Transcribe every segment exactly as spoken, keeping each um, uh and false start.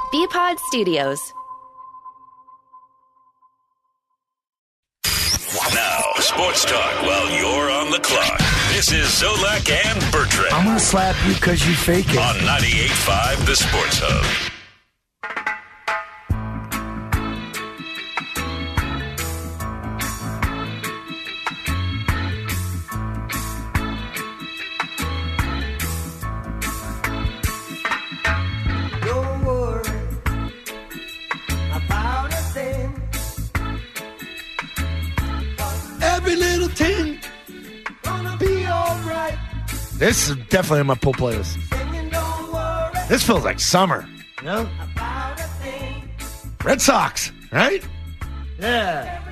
B-Pod Studios. Now, sports talk while you're on the clock. This is Zolak and Bertrand. I'm going to slap you because you fake it. On ninety-eight point five, The Sports Hub. This is definitely on my pool playlist. This feels like summer. You know? Red Sox, right? Yeah.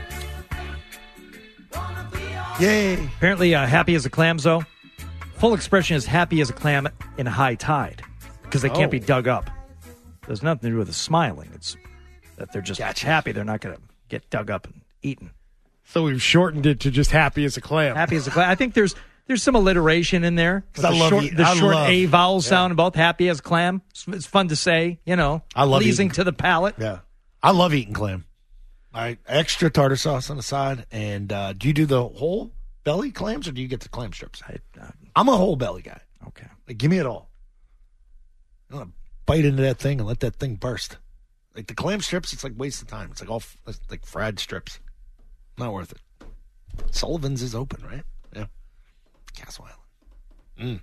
Yay. Apparently, uh, happy as a clam, Zo. Full expression is happy as a clam in high tide because they can't Oh. be dug up. There's nothing to do with the smiling. It's that they're just Gotcha. happy. They're not going to get dug up and eaten. So we've shortened it to just happy as a clam. Happy as a clam. I think there's there's some alliteration in there. With I the love short, eat- the I short love- A vowel yeah. sound, both happy as a clam. It's, it's fun to say, you know. I love pleasing eating. to the palate. Yeah. I love eating clam. All right. Extra tartar sauce on the side. And uh, do you do the whole belly clams or do you get the clam strips? I, uh, I'm a whole belly guy. okay. Like, give me it all. I want to bite into that thing and let that thing burst. Like the clam strips, it's like waste of time. It's like all it's like fried strips. Not worth it. Sullivan's is open, right? Yeah. Castle Island. Mm.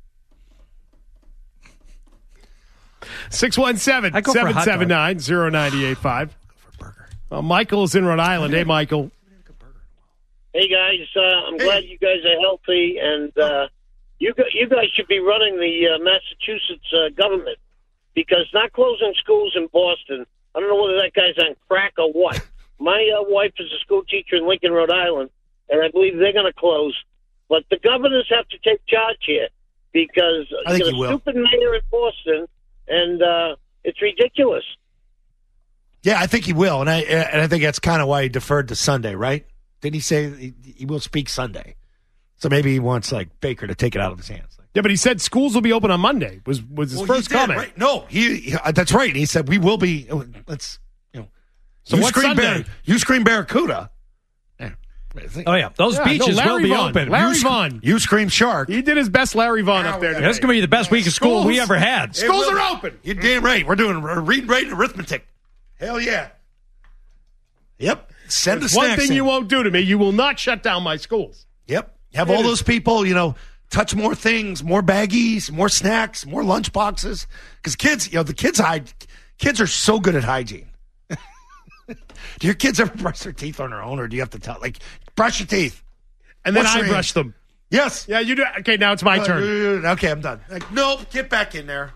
six one seven, I go for a seven hot seven dog. nine, zero nine eight five. Go for a burger. Uh, Michael's in Rhode Island. Hey, Michael. Hey guys, uh, I'm glad you guys are healthy, and uh, you gu- you guys should be running the uh, Massachusetts uh, government because not closing schools in Boston. I don't know whether that guy's on crack or what. My uh, wife is a school teacher in Lincoln, Rhode Island, and I believe they're going to close. But the governors have to take charge here because I think you got he a will. stupid mayor in Boston, and uh, it's ridiculous. Yeah, I think he will, and I and I think that's kind of why he deferred to Sunday, right? Didn't he say he, he will speak Sunday? So maybe he wants like Baker to take it out of his hands. Like, Yeah, but he said schools will be open on Monday. Was was his well, first he did, comment? right? No, he, he uh, that's right. He said we will be. Let's you know. So you what's scream Sunday? Bar- you scream Barracuda. Yeah. Oh, yeah. Those Yeah, beaches no, will Larry be Vaughn. open. Larry you, sc- Vaughn. you scream shark. He did his best Larry Vaughn Now up there. we got- today. That's going to be the best week of school we Schools- ever had. It Schools will are be. open. You're damn right. We're doing r- reading, writing, arithmetic. Hell yeah. Yep. Send the There's one snacks thing in. you won't do to me. You will not shut down my schools. Yep. Have It all is- those people, you know, touch more things, more baggies, more snacks, more lunch boxes. Because kids, you know, the kids hide. Kids are so good at hygiene. Do your kids ever brush their teeth on their own, or do you have to tell? Like, brush your teeth. And then Wash I your brush hands. them. Yes. Yeah, you do. Okay, now it's my Uh, turn. uh, Okay, I'm done. Like, nope. Get back in there.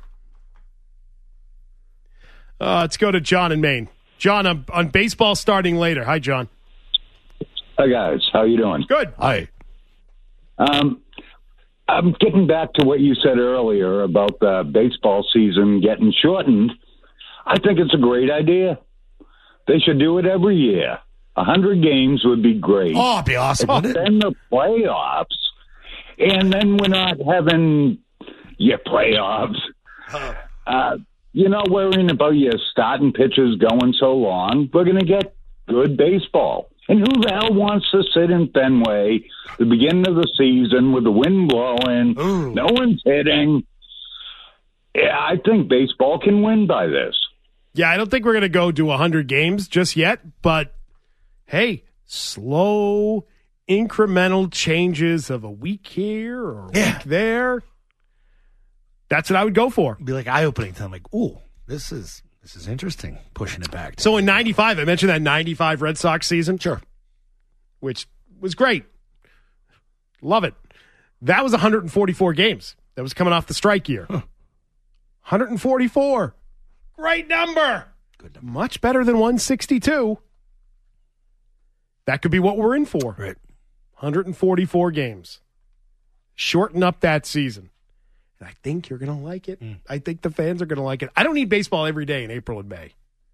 Uh, let's go to John in Maine. John, on, on baseball starting later. Hi, John. Hi guys, how you doing? Good. Hi. Um, I'm getting back to what you said earlier about the baseball season getting shortened. I think it's a great idea. They should do it every year. A hundred games would be great. Oh, it'd be awesome, wouldn't it? Then the playoffs, and then we're not having your playoffs. Uh, you're not worrying about your starting pitchers going so long. We're going to get good baseball. And who the hell wants to sit in Fenway the beginning of the season with the wind blowing, Ooh. no one's hitting? Yeah, I think baseball can win by this. Yeah, I don't think we're going to go to one hundred games just yet, but hey, slow, incremental changes of a week here or a Yeah. week there. That's what I would go for. It'd be like eye-opening to them. Like, ooh, this is this is interesting. Pushing it back. So in ninety-five, I mentioned that ninety-five Red Sox season. Sure. Which was great. Love it. That was one hundred forty-four games. That was coming off the strike year. Huh. one hundred forty-four. Great number. Good number. Much better than one sixty-two. That could be what we're in for. Right. one hundred forty-four games. Shorten up that season. And I think you're going to like it. Mm. I think the fans are going to like it. I don't need baseball every day in April and May.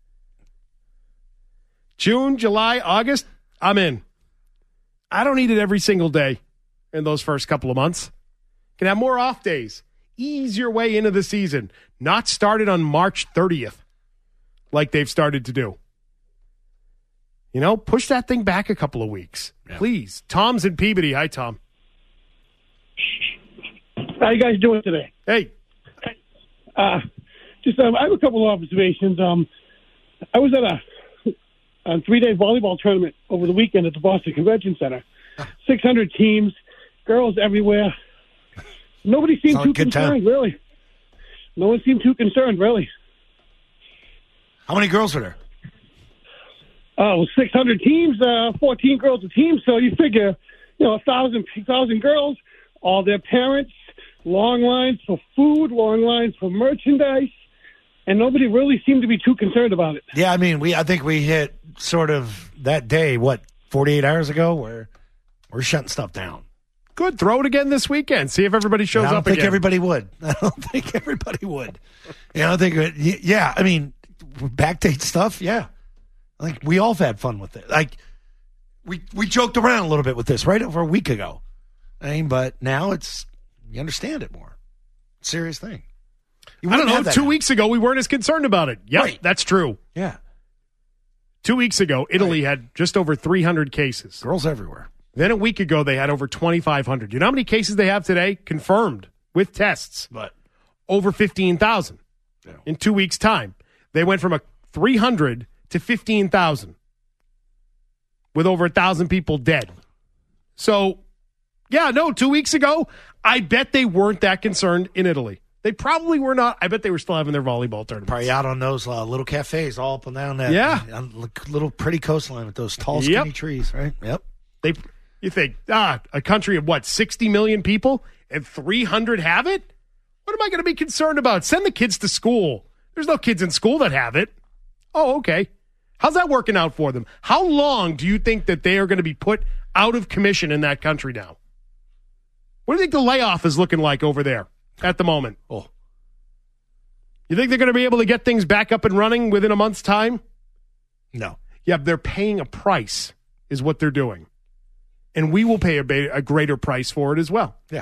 June, July, August, I'm in. I don't need it every single day in those first couple of months. Can have more off days. Ease your way into the season. Not started on March thirtieth. like they've started to do. You know, push that thing back a couple of weeks, yeah. please. Tom's in Peabody. Hi, Tom. How you guys doing today? Hey. Uh, just um, I have a couple of observations. Um, I was at a, a three-day volleyball tournament over the weekend at the Boston Convention Center. six hundred teams, girls everywhere. Nobody seemed too concerned, time. really. No one seemed too concerned, really. How many girls were there? Uh, it was six hundred teams, uh, fourteen girls a team. So you figure, you know, a thousand, thousand girls, all their parents, long lines for food, long lines for merchandise, and nobody really seemed to be too concerned about it. Yeah, I mean, we I think we hit sort of that day, what, forty-eight hours ago, where we're shutting stuff down. Good. Throw it again this weekend. See if everybody shows I don't up think again. everybody would. I don't think everybody would. You know, I think, it, yeah, I mean, backdate stuff, yeah. I think we all have had fun with it. Like, we we joked around a little bit with this, right, over a week ago. I mean, but now it's, you understand it more. Serious thing. You I don't know. Two now. weeks ago, we weren't as concerned about it. Yep, right. That's true. Yeah. Two weeks ago, Italy right. had just over three hundred cases. Girls everywhere. Then a week ago, they had over twenty-five hundred. You know how many cases they have today? Confirmed with tests. But over fifteen thousand yeah. in two weeks' time. They went from a three hundred to fifteen thousand with over one thousand people dead. So, yeah, no, two weeks ago, I bet they weren't that concerned in Italy. They probably were not. I bet they were still having their volleyball tournaments. Probably out on those uh, little cafes all up and down that yeah. uh, little pretty coastline with those tall, skinny yep. trees, right? Yep. They, you think, ah, a country of what, sixty million people and three hundred have it? What am I going to be concerned about? Send the kids to school. There's no kids in school that have it. Oh, okay. How's that working out for them? How long do you think that they are going to be put out of commission in that country now? What do you think the layoff is looking like over there at the moment? Oh, you think they're going to be able to get things back up and running within a month's time? No. Yeah, they're paying a price is what they're doing. And we will pay a, ba- a greater price for it as well. Yeah.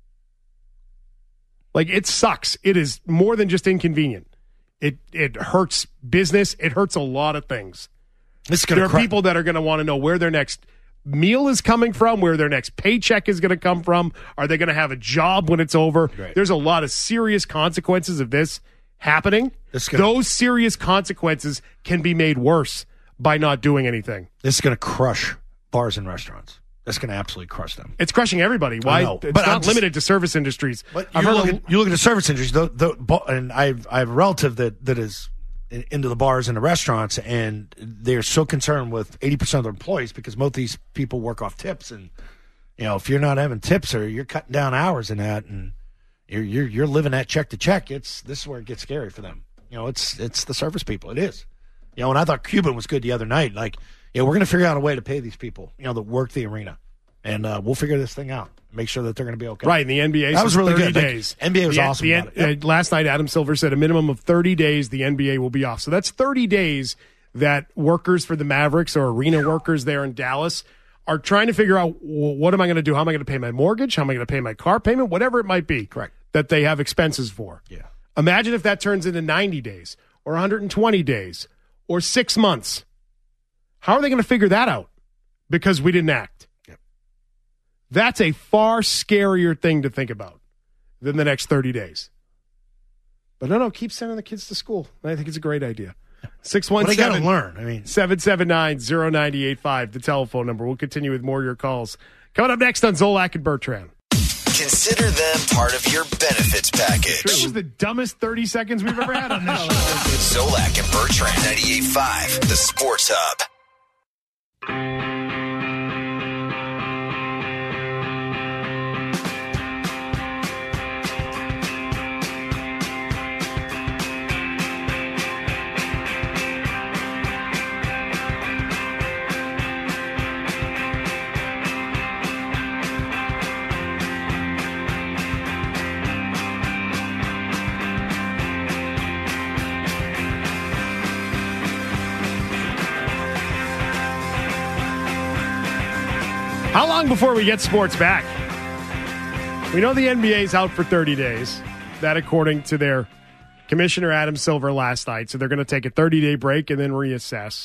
Like, it sucks. It is more than just inconvenient. It it hurts business. It hurts a lot of things. This is there are cry- people that are going to want to know where their next meal is coming from, where their next paycheck is going to come from. Are they going to have a job when it's over? Right. There's a lot of serious consequences of this happening. This is gonna, Those serious consequences can be made worse by not doing anything. This is going to crush bars and restaurants. That's going to absolutely crush them. It's crushing everybody. Why? Know, it's but not just, limited to service industries. But I've you heard look, a, at, you look at the service industries, the, the, and I've, I have a relative that, that is into the bars and the restaurants, and they're so concerned with eighty percent of their employees because most of these people work off tips. And, you know, if you're not having tips or you're cutting down hours in that and you're, you're, you're living that check to check, it's, this is where it gets scary for them. You know, it's, it's the service people. It is. You know, and I thought Cuban was good the other night. Like, yeah, we're going to figure out a way to pay these people, you know, that work the arena. And uh, we'll figure this thing out. Make sure that they're going to be okay. Right, in the N B A, that was really thirty good. days. Like, N B A was the, awesome. The, about it. Yep. uh, last night, Adam Silver said a minimum of thirty days the N B A will be off. So that's thirty days that workers for the Mavericks or arena workers there in Dallas are trying to figure out, well, what am I going to do? How am I going to pay my mortgage? How am I going to pay my car payment? Whatever it might be. Correct. That they have expenses for. Yeah. Imagine if that turns into ninety days or one hundred twenty days or six months. How are they going to figure that out? Because we didn't act. That's a far scarier thing to think about than the next thirty days. But no, no, keep sending the kids to school. I think it's a great idea. six one seven, well, they got to learn. I mean, seven seven nine, zero nine eight five, the telephone number. We'll continue with more of your calls. Coming up next on Zolak and Bertrand. Consider them part of your benefits package. This was the dumbest thirty seconds we've ever had on this show. Zolak and Bertrand, ninety-eight point five, the Sports Hub. How long before we get sports back? We know the N B A is out for thirty days. That according to their Commissioner Adam Silver last night, so they're going to take a thirty-day break and then reassess.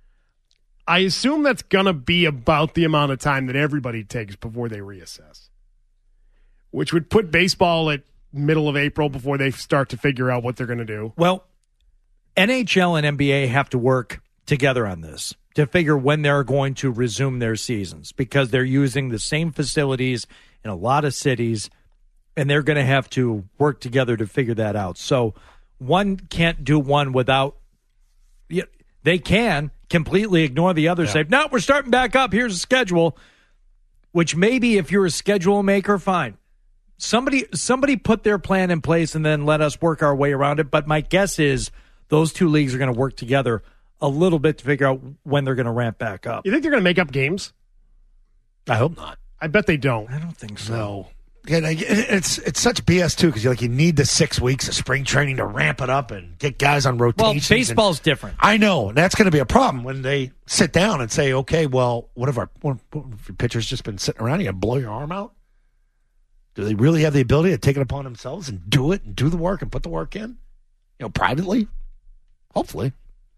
I assume that's going to be about the amount of time that everybody takes before they reassess, which would put baseball at middle of April before they start to figure out what they're going to do. Well, N H L and N B A have to work together on this to figure when they're going to resume their seasons because they're using the same facilities in a lot of cities, and they're going to have to work together to figure that out. So one can't do one without – they can completely ignore the other, yeah. say, no, we're starting back up, here's a schedule, which maybe if you're a schedule maker, fine. Somebody somebody put their plan in place and then let us work our way around it. But my guess is those two leagues are going to work together a little bit to figure out when they're going to ramp back up. You think they're going to make up games? I hope not. I bet they don't. I don't think so. No. Yeah, it's it's such B S too because you like you need the six weeks of spring training to ramp it up and get guys on rotations. Well, baseball's and, different. I know that's going to be a problem when they sit down and say, "Okay, well, what if our what if your pitcher's just been sitting around? You got to blow your arm out." Do they really have the ability to take it upon themselves and do it and do the work and put the work in? You know, privately? Hopefully.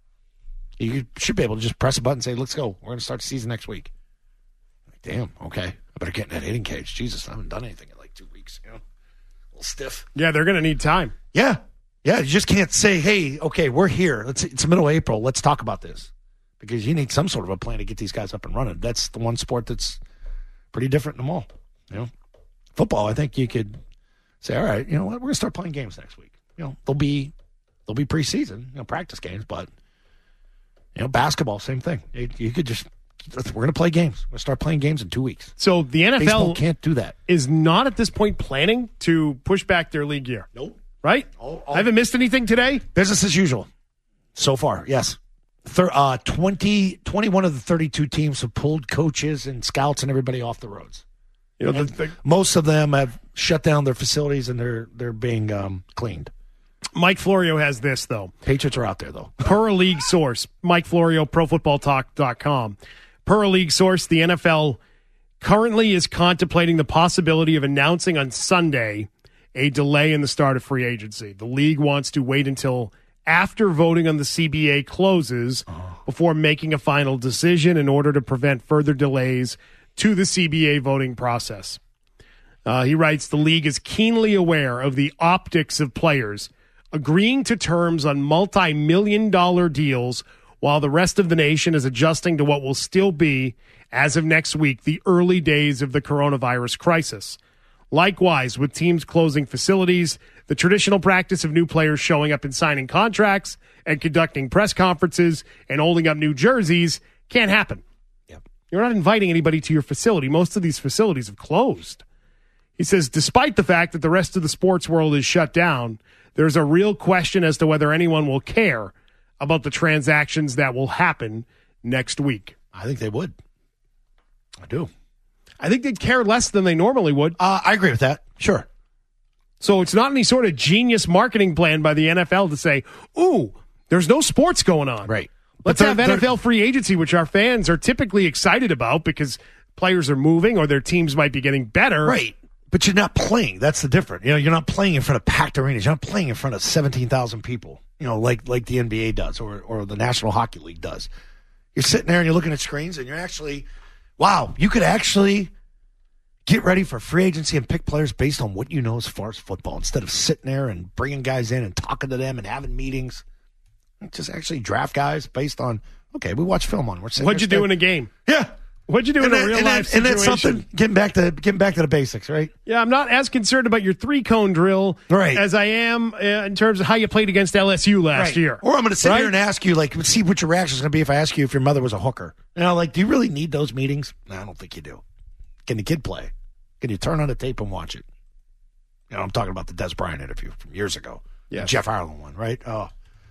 You should be able to just press a button and say, let's go. We're going to start the season next week. Like, damn, okay. I better get in that hitting cage. Jesus, I haven't done anything in like two weeks. You know, a little stiff. Yeah, they're going to need time. Yeah. Yeah, you just can't say, hey, okay, we're here. Let's, it's the middle of April. Let's talk about this. Because you need some sort of a plan to get these guys up and running. That's the one sport that's pretty different in them all. You know? Football, I think you could say, all right, you know what, we're going to start playing games next week. You know, they'll be they'll be preseason, you know, practice games, but, you know, basketball, same thing. You, you could just, we're going to play games. We're going to start playing games in two weeks. So the N F L Baseball can't do that. Is not at this point planning to push back their league year. Nope. Right? All, all, I haven't missed anything today? Business as usual. So far, yes. Thir- uh, twenty, twenty-one of the thirty-two teams have pulled coaches and scouts and everybody off the roads. You know, the, the, most of them have shut down their facilities and they're they're being um, cleaned. Mike Florio has this, though. Patriots are out there, though. Per a league source, Mike Florio, pro football talk dot com. Per a league source, the N F L currently is contemplating the possibility of announcing on Sunday a delay in the start of free agency. The league wants to wait until after voting on the C B A closes oh. before making a final decision in order to prevent further delays to the C B A voting process. Uh, he writes, the league is keenly aware of the optics of players agreeing to terms on multi-million dollar deals while the rest of the nation is adjusting to what will still be, as of next week, the early days of the coronavirus crisis. Likewise, with teams closing facilities, the traditional practice of new players showing up and signing contracts and conducting press conferences and holding up new jerseys can't happen. You're not inviting anybody to your facility. Most of these facilities have closed. He says, despite the fact that the rest of the sports world is shut down, there's a real question as to whether anyone will care about the transactions that will happen next week. I think they would. I do. I think they'd care less than they normally would. Uh, I agree with that. Sure. So it's not any sort of genius marketing plan by the N F L to say, ooh, there's no sports going on. Right. Let's have N F L free agency, which our fans are typically excited about because players are moving or their teams might be getting better. Right. But you're not playing. That's the difference. You know, you're not playing in front of packed arenas. You're not playing in front of seventeen thousand people, you know, like like the N B A does or, or the National Hockey League does. You're sitting there and you're looking at screens and you're actually, wow, you could actually get ready for free agency and pick players based on what you know as far as football instead of sitting there and bringing guys in and talking to them and having meetings. Just actually draft guys based on, okay, we watch film on. We're What'd you do in a game? Yeah. What'd you do and in that, a real and life that, and situation? that's something, getting back to getting back to the basics, right? Yeah, I'm not as concerned about your three-cone drill right. as I am uh, in terms of how you played against L S U last right. year. Or I'm going to sit right? here and ask you, like, see what your reaction is going to be if I ask you if your mother was a hooker. You know, like, do you really need those meetings? No, I don't think you do. Can the kid play? Can you turn on the tape and watch it? You know, I'm talking about the Des Bryant interview from years ago. Yeah. Jeff Ireland one, right? Oh.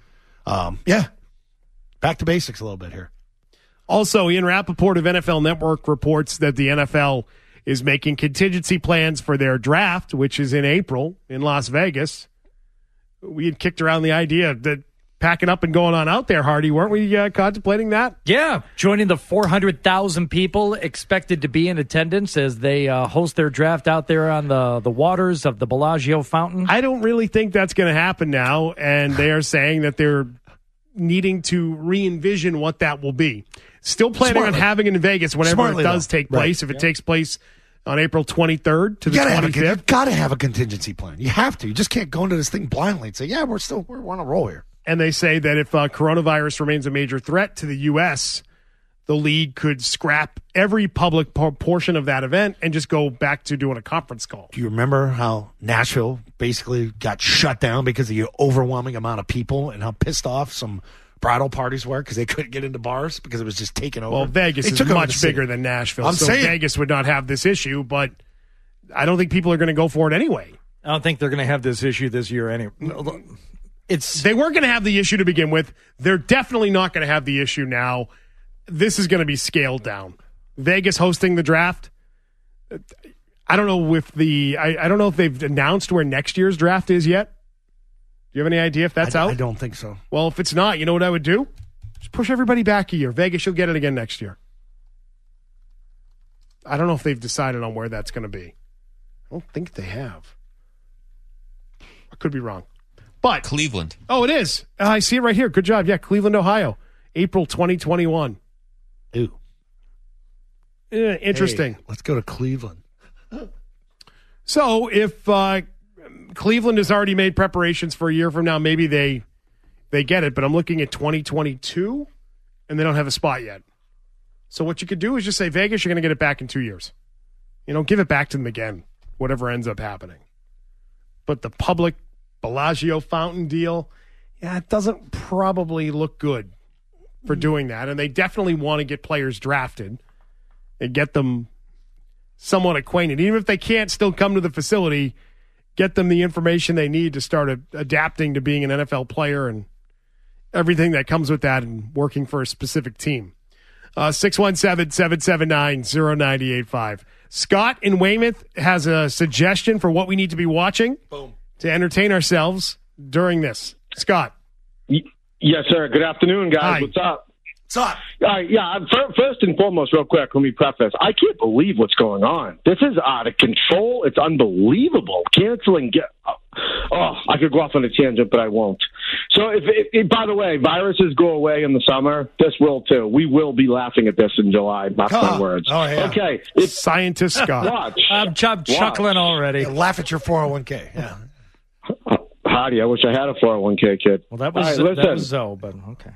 Um, yeah. Back to basics a little bit here. Also, Ian Rappaport of N F L Network reports that the N F L is making contingency plans for their draft, which is in April in Las Vegas. We had kicked around the idea that packing up and going on out there, Hardy. Weren't we uh, contemplating that? Yeah, joining the four hundred thousand people expected to be in attendance as they uh, host their draft out there on the, the waters of the Bellagio fountain. I don't really think that's going to happen now, and they are saying that they're needing to re-envision what that will be. Still planning Smartly. on having it in Vegas whenever Smartly, it does though. take place. Right. If it takes place on April twenty-third to You the gotta, have a, twenty-fifth. you gotta have a contingency plan. You have to. You just can't go into this thing blindly and say, yeah, we're still we're on a roll here. And they say that if uh, coronavirus remains a major threat to the U S, the league could scrap every public por- portion of that event and just go back to doing a conference call. Do you remember how Nashville basically got shut down because of the overwhelming amount of people and how pissed off some bridal parties were because they couldn't get into bars because it was just taken over? Well, Vegas They is took over the much city. bigger than Nashville, I'm so saying. Vegas would not have this issue, but I don't think people are going to go for it anyway. I don't think they're going to have this issue this year anyway. It's They weren't going to have the issue to begin with. They're definitely not going to have the issue now. This is going to be scaled down. Vegas hosting the draft. I don't know if the I, I don't know if they've announced where next year's draft is yet. Do you have any idea if that's I, out? I don't think so. Well, if it's not, you know what I would do? Just push everybody back a year. Vegas, you'll get it again next year. I don't know if they've decided on where that's going to be. I don't think they have. I could be wrong. But Cleveland. Oh, it is. Uh, I see it right here. Good job. Yeah, Cleveland, Ohio. April twenty twenty-one. Ooh. Yeah, interesting. Hey, let's go to Cleveland. So if uh, Cleveland has already made preparations for a year from now, maybe they they get it. But I'm looking at twenty twenty-two, and they don't have a spot yet. So what you could do is just say, Vegas, you're going to get it back in two years. You know, give it back to them again, whatever ends up happening. But the public Bellagio fountain deal, yeah, it doesn't probably look good for doing that. And they definitely want to get players drafted and get them somewhat acquainted. Even if they can't still come to the facility, get them the information they need to start a, adapting to being an N F L player and everything that comes with that and working for a specific team. Uh, six one seven, seven seven nine, zero nine eight five. Scott in Weymouth has a suggestion for what we need to be watching Boom. to entertain ourselves during this. Scott. Yes, sir. Good afternoon, guys. Hi. What's up? What's up? All right, yeah, fir- first and foremost, real quick, let me preface. I can't believe what's going on. This is out of control. It's unbelievable. Canceling. Get, oh, I could go off on a tangent, but I won't. So, if, if, if by the way, viruses go away in the summer, this will too. We will be laughing at this in July. Mark my Oh, words. oh, yeah. Okay. It's, Scientist Scott. watch. I'm, I'm chuckling already. Yeah, laugh at your four oh one k. Yeah. Howdy, I wish I had a four oh one k kid. Well, that was, All right, that listen. was Zoe, but okay.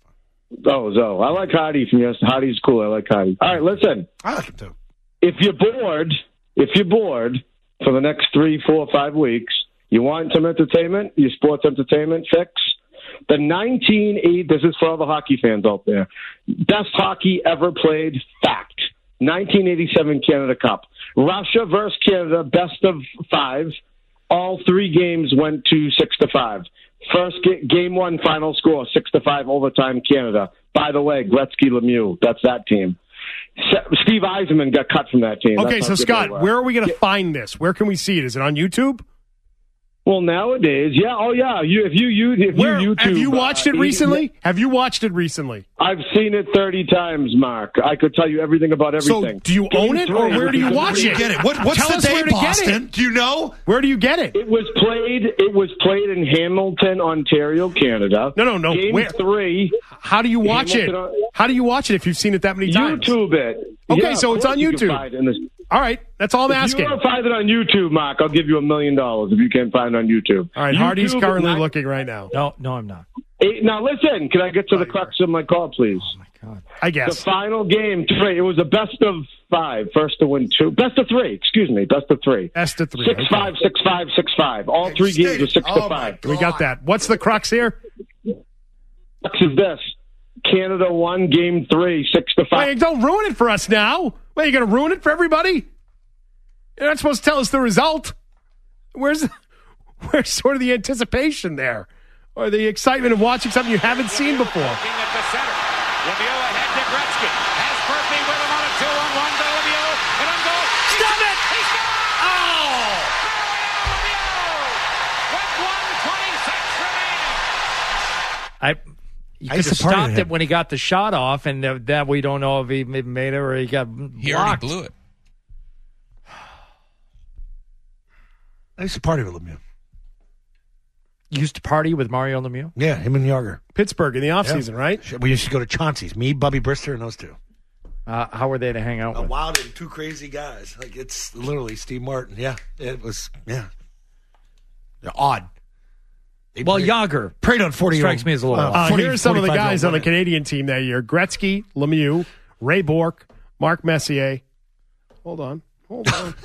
Oh, Zoe. I like Hottie from yesterday. Hottie's cool. I like Hottie. All right, listen. I like him too. If you're bored, if you're bored for the next three, four, five weeks, you want some entertainment, your sports entertainment fix, the nineteen eighty, this is for all the hockey fans out there, best hockey ever played, fact, nineteen eighty-seven Canada Cup. Russia versus Canada, best of five. All three games went to six to five. First ga- game one final score, six to five overtime Canada. By the way, Gretzky Lemieux, that's that team. Se- Steve Eisenman got cut from that team. Okay, That's so how good Scott, they were. where are we going to find this? Where can we see it? Is it on YouTube? Well, nowadays, yeah, oh yeah. You if you you if Where, you YouTube, have you watched uh, it recently? Have you watched it recently? I've seen it thirty times, Mark. I could tell you everything about everything. So, do you Game own it, or three, where do you which is watch the- it? Get it? What, what's Tell the us day, where to get Boston? it. Do you know? Where do you get it? It was played. It was played in Hamilton, Ontario, Canada. No, no, no. Game Where- three. How do you watch it? Hamilton- How do you watch it if you've seen it that many times? YouTube it. Okay, Yeah, so of it's course on you can YouTube. find it in this- All right, that's all I'm If asking. you want to find it on YouTube, Mark, I'll give you a million dollars if you can't find it on YouTube. All right, Hardy's YouTube currently is not- looking right now. No, no, I'm not. Hey, now listen, can I get to the crux of my call, please? Oh, my God. I The guess. final game, three. It was a best of five. First to win two. Best of three. Excuse me. Best of three. Best of three. Six okay. five, six five, six five. All three games were six Oh, to my five. God. We got that. What's the crux here? Next is this: Canada won game three, six to five. Wait, don't ruin it for us now. Wait, you going to ruin it for everybody? You're not supposed to tell us the result. Where's where's sort of the anticipation there? Or the excitement of watching something you haven't seen before? Looking at the center. Lemieux ahead to Gretzky. Has Murphy with him on a two-on-one to Lemieux. And on goal. Stop it! He scores! Oh! Mario Lemieux with one twenty-six remaining. I you I could used have to party stopped with it him. when he got the shot off, and uh, that we don't know if he made it or he got He already blocked. blew it. I used to party with Lemieux. You used to party with Mario Lemieux? Yeah, him and Yager. Pittsburgh in the offseason, Yeah. right? We used to go to Chauncey's. Me, Bubby Brister, and those two. Uh, how were they to hang out A with? wild and two crazy guys. Like, it's literally Steve Martin. Yeah, it was, yeah. They're odd. They Well, preyed- Yager preyed on forty strikes me as a little odd. Uh, forty, here are some of the forty-five guys on the women. Canadian team that year. Gretzky, Lemieux, Ray Bourque, Mark Messier. Hold on. Hold on.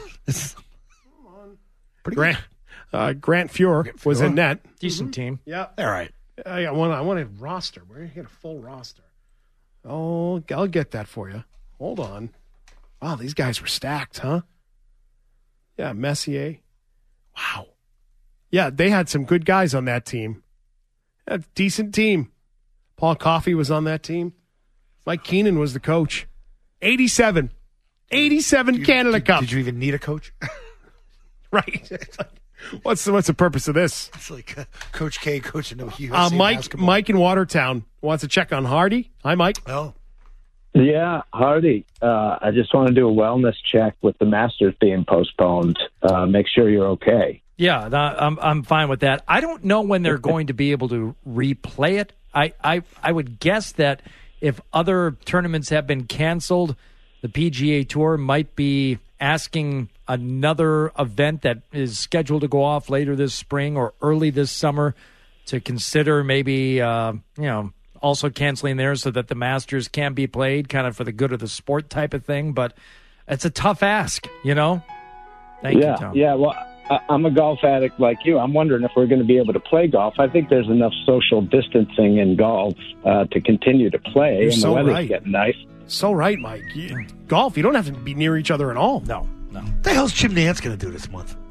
Pretty Grant, uh, Grant Fuhr Grant was Fuhr. in net. Decent team. Yeah. All right. I got one. I want a roster. We're going to get a full roster. Oh, I'll get that for you. Hold on. Wow, these guys were stacked, huh? Yeah, Messier. Wow. Yeah, they had some good guys on that team. A decent team. Paul Coffey was on that team. Mike Keenan was the coach. eighty-seven. eighty-seven Canada did, Cup. Did you even need a coach? Right. It's like, what's the, what's the purpose of this? It's like uh, Coach K coaching the U S A Uh, Mike basketball. Mike in Watertown wants to check on Hardy. Hi, Mike. Oh, Yeah, Hardy. Uh, I just want to do a wellness check with the Masters being postponed. Uh, make sure you're okay. Yeah, no, I'm I'm fine with that. I don't know when they're going to be able to replay it. I, I I would guess that if other tournaments have been canceled, the P G A Tour might be asking another event that is scheduled to go off later this spring or early this summer to consider maybe uh, you know also canceling theirs so that the Masters can be played, kind of for the good of the sport type of thing. But it's a tough ask, you know. Thank yeah, you, Tom. Yeah, well, I- I'm a golf addict like you. I'm wondering if we're going to be able to play golf. I think there's enough social distancing in golf uh, to continue to play, You're and so the weather's right. getting nice. So right, Mike. You, golf, you don't have to be near each other at all. No, no. what the hell's Jim Nantz going to do this month?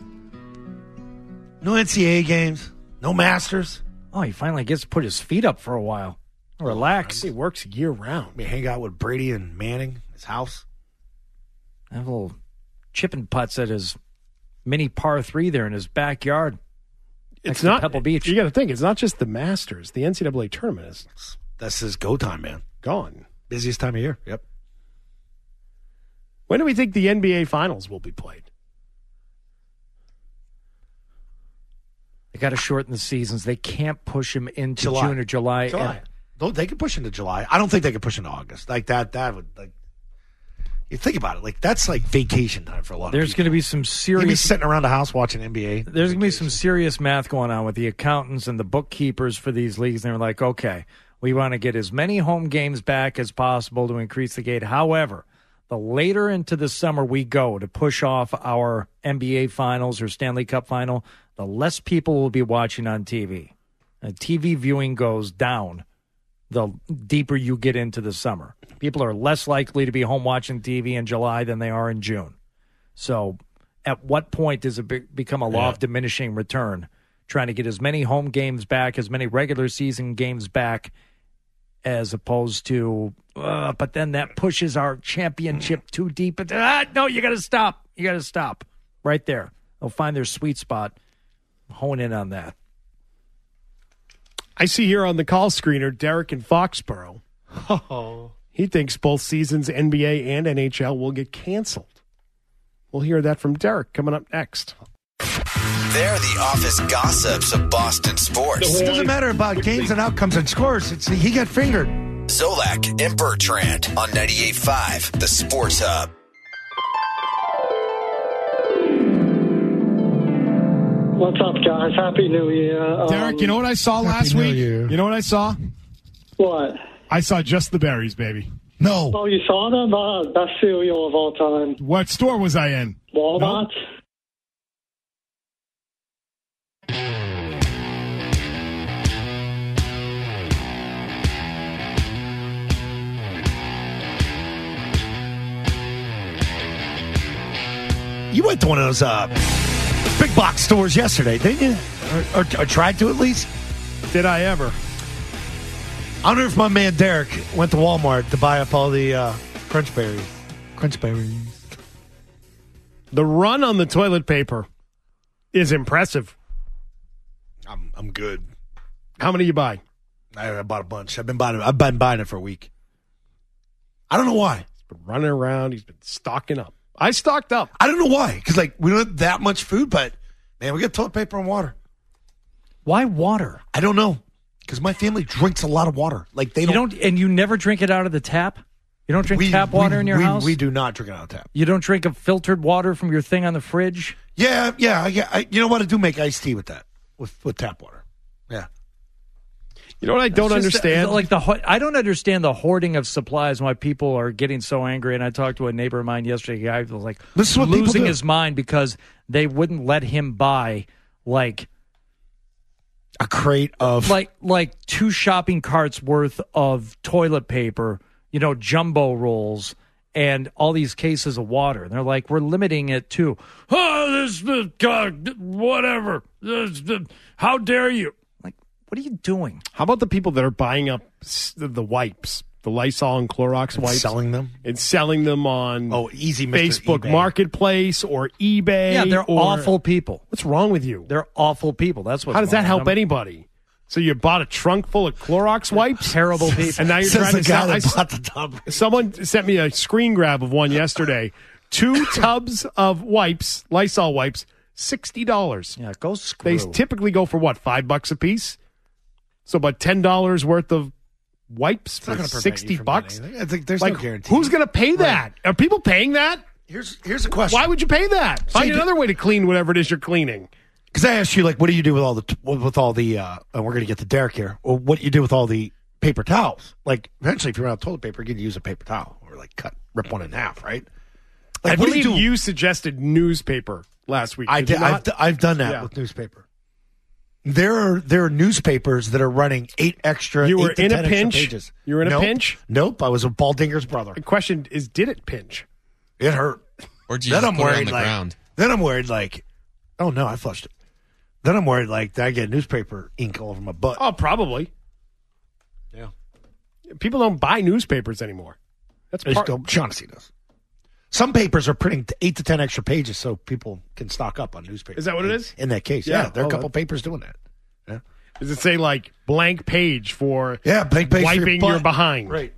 No N C A A games. No Masters. Oh, he finally gets to put his feet up for a while. Relax. He works year round. We hang out with Brady and Manning, his house. Have a little chipping putts at his mini par three there in his backyard. It's next to not Pebble Beach. You got to think, it's not just the Masters. The N C double A tournament is That's his go time, man. gone. Busiest time of year. Yep. When do we think the N B A Finals will be played? They got to shorten the seasons. They can't push him into July. June or July. July. And Don't they can push into July? I don't think they can push into August. Like that. That would like. You think about it. Like that's like vacation time for a lot there's of going to people. be some You'd be serious. sitting around the house watching N B A. There's going to be some serious math going on with the accountants and the bookkeepers for these leagues. And they're like, okay, we want to get as many home games back as possible to increase the gate. However, the later into the summer we go to push off our N B A finals or Stanley Cup final, the less people will be watching on T V. And T V viewing goes down the deeper you get into the summer. People are less likely to be home watching T V in July than they are in June. So at what point does it be- become a law Yeah. of diminishing return, trying to get as many home games back, as many regular season games back, as opposed to, uh, but then that pushes our championship too deep. But, ah, no, you got to stop. You got to stop right there. They'll find their sweet spot. Hone in on that. I see here on the call screener, Derek in Foxborough. Oh. He thinks both seasons, N B A and N H L, will get canceled. We'll hear that from Derek coming up next. They're the office gossips of Boston sports. It doesn't matter about games and outcomes and scores. It's he got fingered. Zolak and Bertrand on ninety-eight point five, the Sports Hub. What's up, guys? Happy New Year. Um, Derek, you know what I saw last New week? Year. You know what I saw? What? I saw Just the Berries, baby. No. Oh, you saw them? Uh, best cereal of all time. What store was I in? Walmart? You went to one of those uh, big box stores yesterday, didn't you? Or, or, or tried to at least? Did I ever? I wonder if my man Derek went to Walmart to buy up all the uh, Crunch Berries. Crunch Berries. The run on the toilet paper is impressive. I'm I'm good. How many you buy? I, I bought a bunch. I've been buying it. I've been buying it for a week. I don't know why. He's been running around. He's been stocking up. I stocked up. I don't know why. Because like we don't have that much food, but man, we got toilet paper and water. Why water? I don't know. Because my family drinks a lot of water. Like they you don't, don't, and you never drink it out of the tap. You don't drink we, tap water we, in your we, house. We do not drink it out of tap. You don't drink a filtered water from your thing on the fridge. Yeah, yeah. I, I, you know what? I do make iced tea with that, with with tap water. Yeah. You know what I don't It's just, understand? uh, Like the ho- I don't understand the hoarding of supplies. And why people are getting so angry. And I talked to a neighbor of mine yesterday. A guy was like This is what people losing do. his mind because they wouldn't let him buy like a crate of like like two shopping carts worth of toilet paper, you know, jumbo rolls, and all these cases of water. And they're like, we're limiting it to, oh, this, this God, whatever. This, this, how dare you? Like, what are you doing? How about the people that are buying up s- the, the wipes, the Lysol and Clorox And wipes, selling them? and selling them on Oh, easy, Mister Facebook eBay. Marketplace or eBay? Yeah, they're or- awful people. What's wrong with you? They're awful people. That's what. How does that help anybody? So you bought a trunk full of Clorox wipes? Terrible people. And now you're Says trying the to guy sell. that I s- bought the tub. Someone sent me a screen grab of one yesterday. Two tubs of wipes, Lysol wipes, sixty dollars. Yeah, go screw. They typically go for what, five bucks a piece? So about ten dollars worth of wipes It's not for gonna prevent sixty you from bucks. getting anything. I think there's Like, no guarantee. who's going to pay that? Are people paying that? Here's here's a question. Why would you pay that? Find See, another way to clean whatever it is you're cleaning. Because I asked you, like, what do you do with all the t- with all the? Uh, and we're going to get to Derek here. Or what do you do with all the paper towels? Like, eventually, if you run out of toilet paper, you can use a paper towel or like cut, rip one in half, right? Like, I what do believe you you, do? suggested newspaper last week. I did. did. you I've, not? d- I've done that Yeah. with newspaper. There are there are newspapers that are running eight extra. You were eight to in a ten extra pinch? Pages. You were in a Nope. pinch? Nope. I was a Baldinger's brother. The question is, did it pinch? It hurt. Or did you Then just I'm put it on worried. the Like, ground? then I'm worried. Like, oh no, I flushed it. Then I'm worried. Like, did I get newspaper ink all over my butt? Oh, probably. Yeah. People don't buy newspapers anymore. That's I just part. don't- Shaughnessy does. Some papers are printing t- eight to ten extra pages so people can stock up on newspapers. Is that what it In- is? In that case, Yeah. yeah, there are Oh, a couple that- papers doing that. Yeah, Does it say like blank page for yeah, blank page for your wiping your, butt. behind? Right.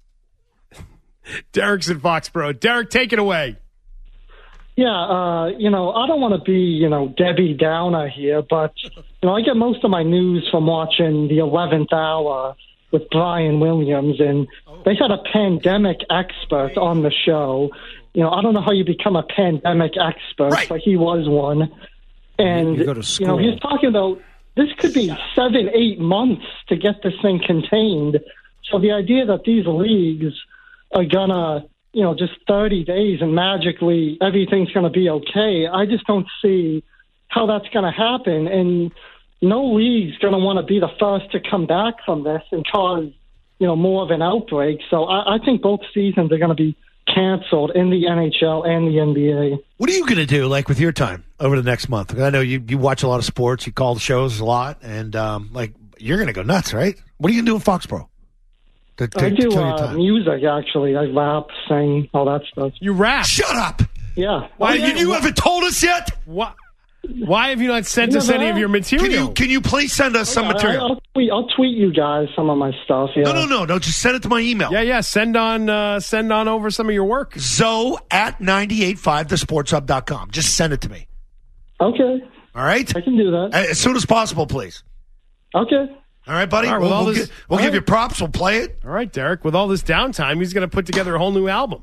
Derek's in Foxborough. Derek, take it away. Yeah, uh, you know, I don't want to be, you know, Debbie Downer here, but, you know, I get most of my news from watching the eleventh hour with Brian Williams, and they had a pandemic expert on the show. You know, I don't know how you become a pandemic expert, Right. but he was one. And, You go to you know, school. he's talking about this could be seven, eight months to get this thing contained. So the idea that these leagues are going to, you know, just thirty days and magically everything's going to be okay, I just don't see how that's going to happen. And no league's going to want to be the first to come back from this and cause, you know, more of an outbreak. So I, I think both seasons are going to be canceled in the N H L and the N B A. What are you going to do, like, with your time over the next month? I know you, you watch a lot of sports, you call the shows a lot, and, um, like, you're going to go nuts, right? What are you going to do in Foxborough? To, to, I to do kill your uh, time? music, actually. I rap, sing, all that stuff. You rap. Shut up! Yeah. Why, Oh, you, yeah. you haven't told us yet? Why, why have you not sent us Never any of have. your material? Can you, can you please send us some I- material? I'll, tweet, I'll tweet you guys some of my stuff. Yeah. No, no, no, no. Just send it to my email. yeah, yeah. Send on, uh, send on over some of your work. Zoe at nine eight five the sports hub dot com. Just send it to me. Okay. All right? I can do that. As soon as possible, please. Okay. All right, buddy? All right, with we'll all we'll, this- gi- we'll all give right. you props. We'll play it. All right, Derek. With all this downtime, he's going to put together a whole new album.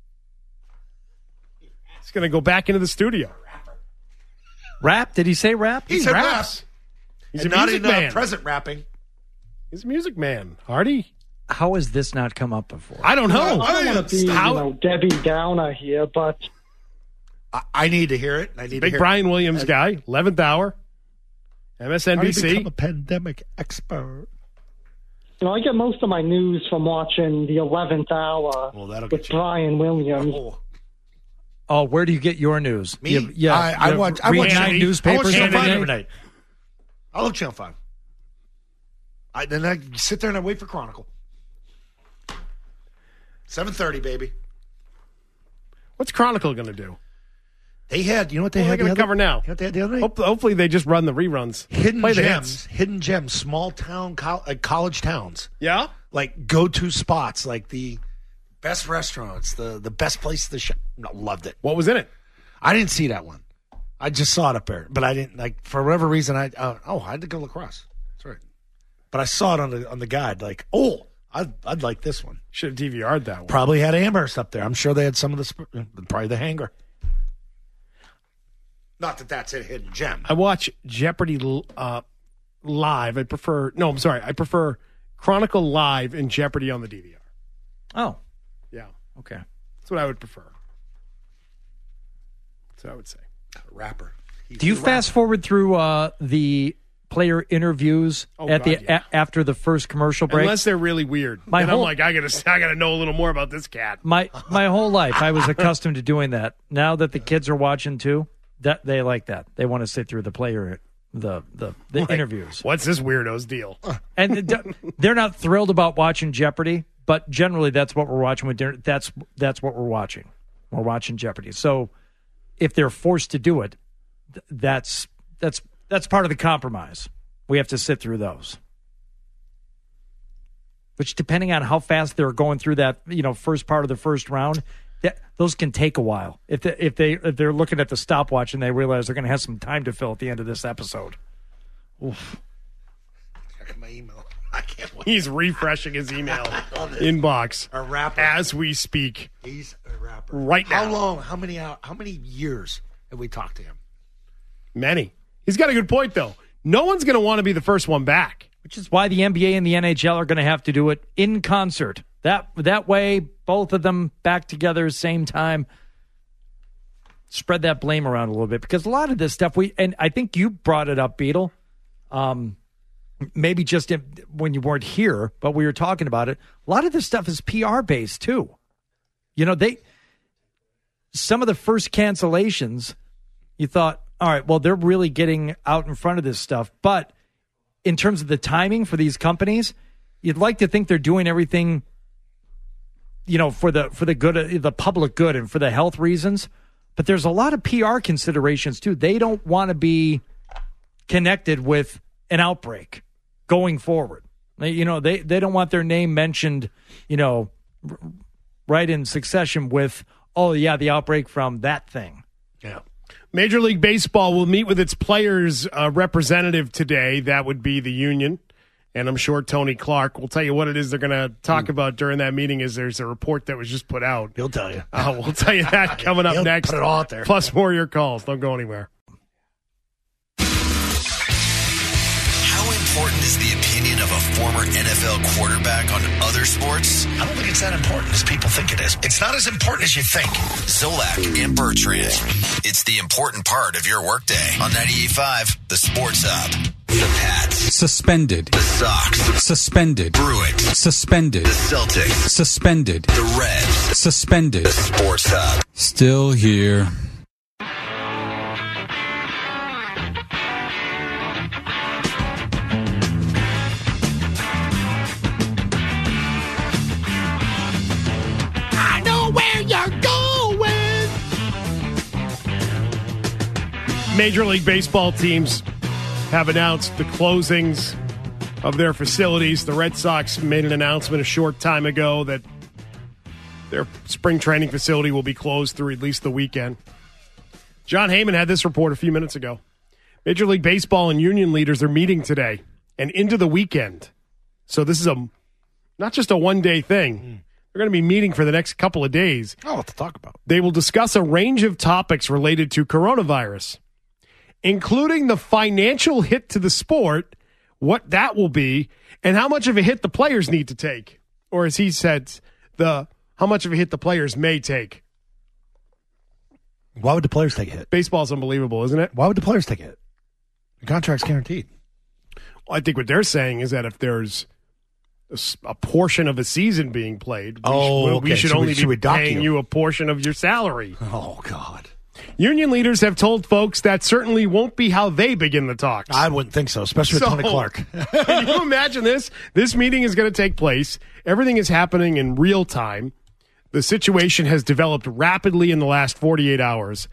He's going to go back into the studio. Rap? Did he say rap? He said raps. rap. He's And a not music in uh, man. present rapping. He's a music man. Hardy? How has this not come up before? I don't know. I don't want to be, How- you know, Debbie Downer here, but I, I need to hear it. I need to Big hear Brian Williams guy, eleventh hour, it. How do you M S N B C. become a pandemic expert? you know, I get most of my news from watching the eleventh hour Well, that'll with get you. Brian Williams. Oh, Oh, where do you get your news? Me? You- yeah, I- I you watch- I read watch- nine I watch newspapers Channel every five day? every night. I love Channel five. I, then I sit there and I wait for Chronicle. seven thirty, baby. What's Chronicle going to do? They had, you know what they Well, had they're the going to other, cover now. You know what they had the other night? Hope, hopefully they just run the reruns. Hidden Play the gems, hits. hidden gems, small town, col- uh, college towns. Yeah? Like go-to spots, like the best restaurants, the, the best place to shop. No, loved it. What was in it? I didn't see that one. I just saw it up there, but I didn't, like, for whatever reason, I, uh, oh, I had to go lacrosse. That's right. But I saw it on the on the guide, like, oh, I'd, I'd like this one. Should have D V R'd that one. Probably had Amherst up there. I'm sure they had some of the, sp- probably the hangar. Not that that's a hidden gem. I watch Jeopardy uh, live. I prefer, no, I'm sorry. I prefer Chronicle live and Jeopardy on the D V R. Oh. Yeah. Okay. That's what I would prefer. That's what I would say. Rapper. He's Do you fast rapper. forward through uh, the player interviews Oh, at God, the yeah. a- after the first commercial break? Unless they're really weird. My and whole- I'm like, I gotta, I gotta know a little more about this cat. My my whole life, I was accustomed to doing that. Now that the kids are watching too, that they like that. They want to sit through the player, the the, the Like, interviews. What's this weirdo's deal? And the- they're not thrilled about watching Jeopardy, but generally that's what we're watching with dinner. That's that's what we're watching. We're watching Jeopardy. So if they're forced to do it, th- that's that's that's part of the compromise. We have to sit through those. Which, depending on how fast they're going through that, you know, first part of the first round, that those can take a while. If they, if they if they're looking at the stopwatch and they realize they're going to have some time to fill at the end of this episode. Oof. Check my email. I can't wait. He's refreshing his email inbox A rapper. as we speak. He's a rapper. Right now. How long? How many? How many years have we talked to him? Many. He's got a good point, though. No one's going to want to be the first one back. Which is why the N B A and the N H L are going to have to do it in concert. That that way, both of them back together, same time. Spread that blame around a little bit, because a lot of this stuff we and I think you brought it up, Beetle. Um, maybe just in, when you weren't here, but we were talking about it. A lot of this stuff is P R based too. You know, they some of the first cancellations, you thought, all right, well, they're really getting out in front of this stuff, but in terms of the timing for these companies, you'd like to think they're doing everything, you know, for the for the good, the public good, and for the health reasons. But there's a lot of P R considerations too. They don't want to be connected with an outbreak going forward. They, you know, they they don't want their name mentioned, you know, r- right in succession with, oh yeah, the outbreak from that thing. Yeah. Major League Baseball will meet with its players' uh, representative today. That would be the union. And I'm sure Tony Clark will tell you what it is they're going to talk mm. about during that meeting. Is there's a report that was just put out. He'll tell you. Uh, we'll tell you that coming up He'll next. Put it all out there. Plus more of your calls. Don't go anywhere. How important is the opinion of a former N F L quarterback on other sports? I don't think it's that important as people think it is. It's not as important as you think. Zolak and Bertrand. It's the important part of your workday on ninety-eight point five, The Sports Hub. The Pats. Suspended. The Sox. Suspended. Bruins. Suspended. The Celtics. Suspended. The Reds. Suspended. The Sports Hub. Still here. I know where you're going. Major League Baseball teams have announced the closings of their facilities. The Red Sox made an announcement a short time ago that their spring training facility will be closed through at least the weekend. John Heyman had this report a few minutes ago. Major League Baseball and union leaders are meeting today and into the weekend. So this is a not just a one-day thing. Mm. They're going to be meeting for the next couple of days. Oh, what to talk about. They will discuss a range of topics related to coronavirus, including the financial hit to the sport, what that will be, and how much of a hit the players need to take. Or as he said, the how much of a hit the players may take. Why would the players take a hit? Baseball's unbelievable, isn't it? Why would the players take a hit? The contract's guaranteed. Well, I think what they're saying is that if there's a, a portion of a season being played, we, oh, sh- okay. we should so only we, should be paying you? you a portion of your salary. Oh, God. Union leaders have told folks that certainly won't be how they begin the talks. I wouldn't think so, especially with so, Tony Clark. Can you imagine this? This meeting is going to take place. Everything is happening in real time. The situation has developed rapidly in the last forty-eight hours.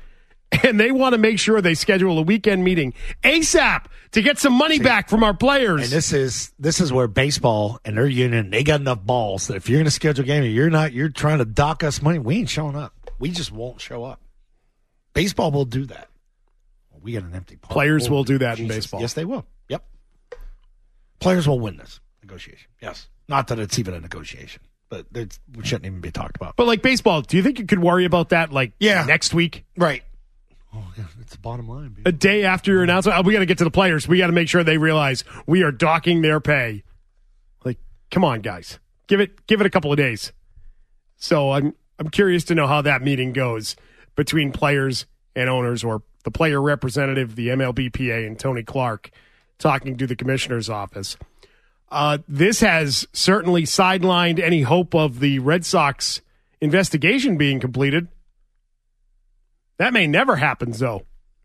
and they want to make sure they schedule a weekend meeting ASAP to get some money See, back from our players. And this is this is where baseball and their union, they got enough balls that if you're going to schedule a game and you're not, you're trying to dock us money, we ain't showing up. We just won't show up. Baseball will do that. We got an empty park. Players we'll will do that Jesus. in baseball. Yes, they will. Yep. Players will win this negotiation. Yes. Not that it's even a negotiation, but it shouldn't even be talked about. But like baseball, do you think you could worry about that like yeah. next week? Right. Oh, yeah, it's the bottom line. Baby. A day after your announcement, oh, we got to get to the players. We got to make sure they realize we are docking their pay. Like, come on, guys, give it give it a couple of days. So I'm I'm curious to know how that meeting goes between players and owners, or the player representative, the M L B P A, and Tony Clark talking to the commissioner's office. Uh, this has certainly sidelined any hope of the Red Sox investigation being completed. That may never happen, though.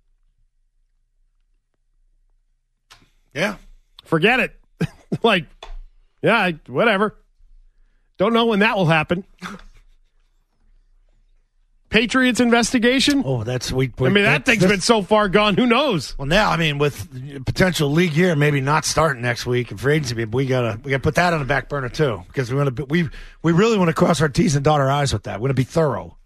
Yeah. Forget it. Like, yeah, whatever. Don't know when that will happen. Patriots investigation? Oh, that's we. we I mean, that thing's been so far gone. Who knows? Well, now I mean, with potential league year maybe not starting next week and free agency, we gotta we gotta put that on the back burner too, because we want to we we really want to cross our T's and dot our I's with that. We're gonna be thorough.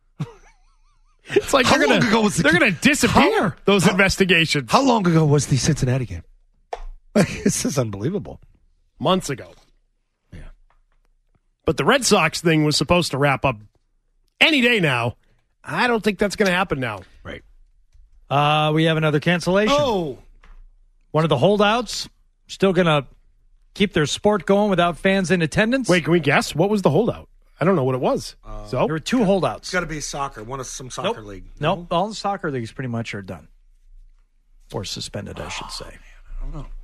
It's like how they're long gonna ago was the, they're gonna disappear. How, those how, investigations. How long ago was the Cincinnati game? This is unbelievable. Months ago. Yeah. But the Red Sox thing was supposed to wrap up any day now. I don't think that's going to happen now. Right. Uh, we have another cancellation. Oh. One of the holdouts still going to keep their sport going without fans in attendance. Wait, can we guess? What was the holdout? I don't know what it was. Uh, so there were two holdouts. It's got to be soccer. One of some soccer nope. league. No, nope. All the soccer leagues pretty much are done. Or suspended, I should say. Oh, man, I don't know.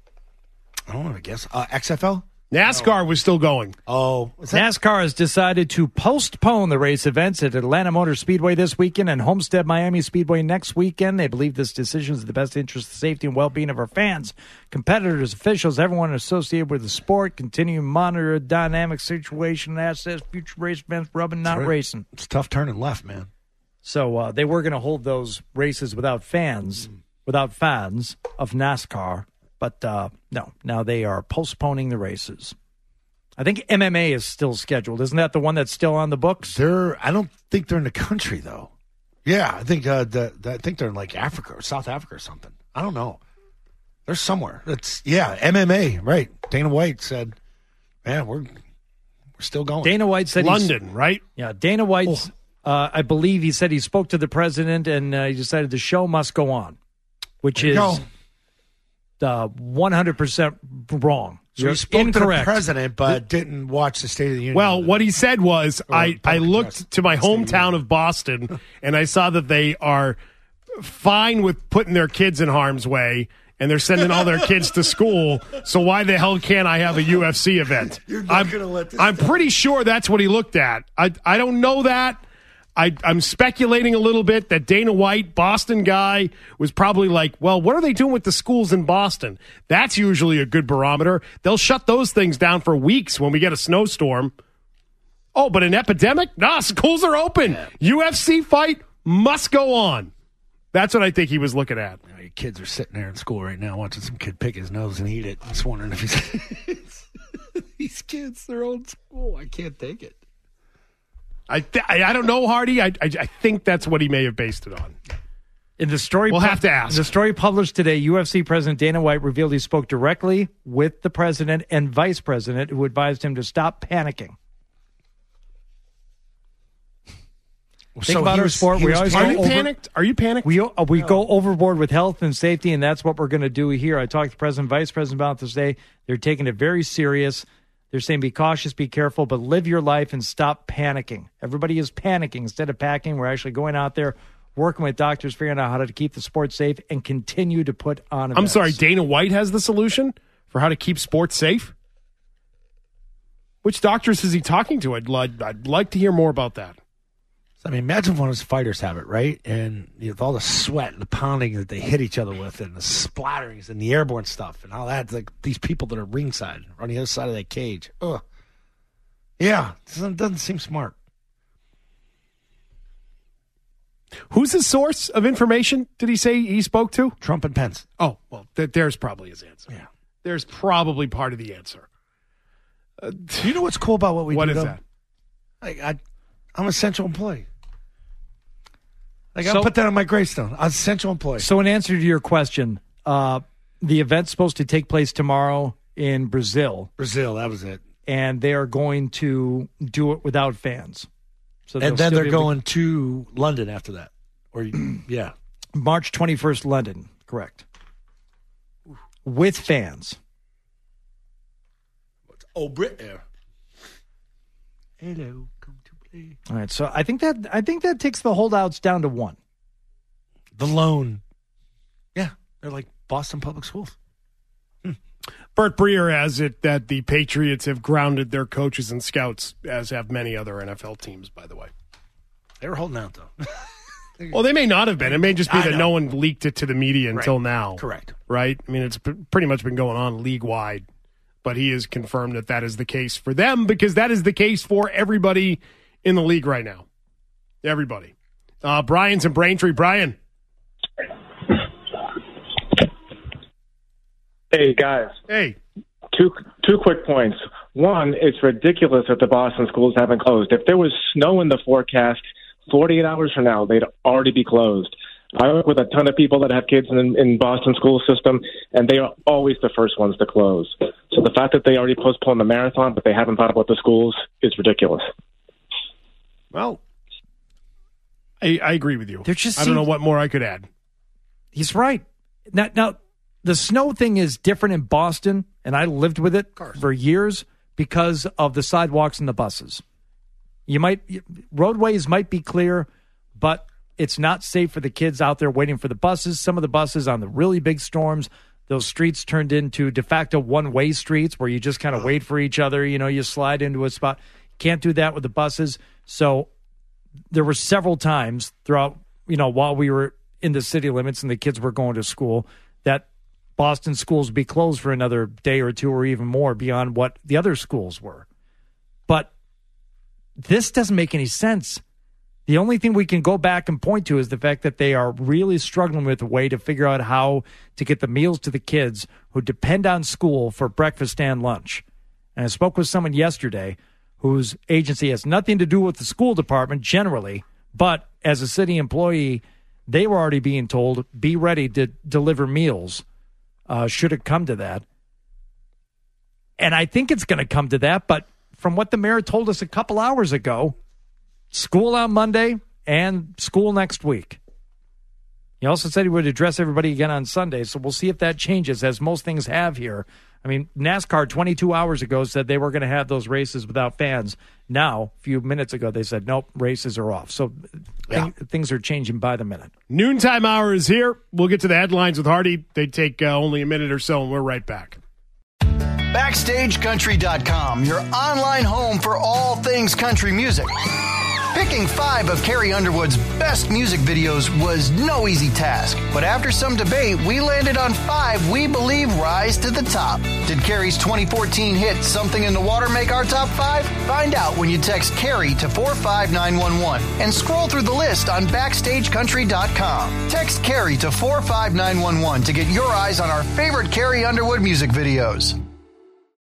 I don't know, I guess. Uh, X F L? NASCAR was still going. Oh. NASCAR has decided to postpone the race events at Atlanta Motor Speedway this weekend and Homestead Miami Speedway next weekend. They believe this decision is in the best interest of the safety and well-being of our fans, competitors, officials, everyone associated with the sport. Continue to monitor a dynamic situation, assess future race events, rubbing, not right. racing. It's tough turning left, man. So uh, they were going to hold those races without fans, mm. without fans of NASCAR. But uh, no, now they are postponing the races. I think M M A is still scheduled. Isn't that the one that's still on the books? They're. I don't think they're in the country though. Yeah, I think uh, the, the, I think they're in like Africa or South Africa or something. I don't know. They're somewhere. It's yeah, M M A. Right. Dana White said, "Man, we're we're still going." Dana White said London, right? Yeah, Dana White. Oh. Uh, I believe he said he spoke to the president and uh, he decided the show must go on, which is. Go. Uh, one hundred percent wrong. So You're he spoke incorrect. to the president, but didn't watch the State of the Union. Well, what he said was, I, I looked to my hometown of Boston, and I saw that they are fine with putting their kids in harm's way, and they're sending all their kids to school, so why the hell can't I have a U F C event? You're not I'm, gonna let this I'm down. pretty sure that's what he looked at. I, I don't know that. I, I'm speculating a little bit that Dana White, Boston guy, was probably like, well, what are they doing with the schools in Boston? That's usually a good barometer. They'll shut those things down for weeks when we get a snowstorm. Oh, but an epidemic? Nah, schools are open. Yeah. U F C fight must go on. That's what I think he was looking at. You know, your kids are sitting there in school right now watching some kid pick his nose and eat it. Just wondering if he's... These kids, they're old school. I can't take it. I th- I don't know, Hardy. I, I I think that's what he may have based it on. In the story, we'll pu- have to ask. In the story published today, U F C President Dana White revealed he spoke directly with the president and vice president, who advised him to stop panicking. Think so about our was, sport. We always are go you over, panicked? Are you panicked? We uh, we no. go overboard with health and safety, and that's what we're going to do here. I talked to the president, and vice president about this today. They're taking it very serious. They're saying be cautious, be careful, but live your life and stop panicking. Everybody is panicking instead of packing. We're actually going out there, working with doctors, figuring out how to keep the sport safe and continue to put on events. I'm sorry, Dana White has the solution for how to keep sports safe? Which doctors is he talking to? I'd, like, I'd like to hear more about that. I mean, imagine if one of those fighters have it, right? And you know, with all the sweat and the pounding that they hit each other with and the splatterings and the airborne stuff and all that. Like these people that are ringside or on the other side of that cage. Ugh. Yeah, it doesn't, doesn't seem smart. Who's the source of information, did he say he spoke to? Trump and Pence. Oh, well, th- there's probably his answer. Yeah. There's probably part of the answer. Uh, you know what's cool about what we what do? What is though? that? Like, I, I'm an essential employee. Like, So- I'll put that on my gravestone. I'm an essential employee. So in answer to your question, uh, the event's supposed to take place tomorrow in Brazil. Brazil, that was it. And they are going to do it without fans. So they'll And then still they're be able to- going to London after that. Or yeah. March twenty-first, London. Correct. With fans. Oh, Brit Air. Hello, come to play. All right, so I think that I think that takes the holdouts down to one. The lone. Yeah, they're like Boston Public Schools. Bert Breer has it that the Patriots have grounded their coaches and scouts, as have many other N F L teams, by the way. They were holding out, though. Well, they may not have been. It may just be I that know. no one leaked it to the media until Right. now. Correct. Right? I mean, it's p- pretty much been going on league-wide. But he has confirmed that that is the case for them because that is the case for everybody in the league right now. Everybody. Uh, Brian's in Braintree. Brian. Hey, guys. Hey. Two two quick points. One, it's ridiculous that the Boston schools haven't closed. If there was snow in the forecast, forty-eight hours from now, they'd already be closed. I work with a ton of people that have kids in in Boston school system, and they are always the first ones to close. So the fact that they already postponed the marathon, but they haven't thought about the schools, is ridiculous. Well, I, I agree with you. There just I don't know seems- what more I could add. He's right. Now, now, the snow thing is different in Boston, and I lived with it for years because of the sidewalks and the buses. You might roadways might be clear, but it's not safe for the kids out there waiting for the buses. Some of the buses on the really big storms, those streets turned into de facto one-way streets where you just kind of wait for each other. You know, you slide into a spot. Can't do that with the buses. So there were several times throughout, you know, while we were in the city limits and the kids were going to school, that Boston schools would be closed for another day or two or even more beyond what the other schools were. But this doesn't make any sense. The only thing we can go back and point to is the fact that they are really struggling with a way to figure out how to get the meals to the kids who depend on school for breakfast and lunch. And I spoke with someone yesterday whose agency has nothing to do with the school department generally, but as a city employee, they were already being told, be ready to deliver meals uh, should it come to that. And I think it's going to come to that, but from what the mayor told us a couple hours ago, school on Monday and school next week. He also said he would address everybody again on Sunday, so we'll see if that changes, as most things have here. I mean, NASCAR twenty-two hours ago said they were going to have those races without fans. Now, a few minutes ago, they said, nope, races are off. So Yeah. th- things are changing by the minute. Noontime hour is here. We'll get to the headlines with Hardy. They take uh, only a minute or so, and we're right back. Backstage Country dot com, your online home for all things country music. Picking five of Carrie Underwood's best music videos was no easy task, but after some debate, we landed on five we believe rise to the top. Did Carrie's twenty fourteen hit Something in the Water make our top five? Find out when you text Carrie to four five nine one one and scroll through the list on Backstage Country dot com. Text Carrie to four five nine one one to get your eyes on our favorite Carrie Underwood music videos.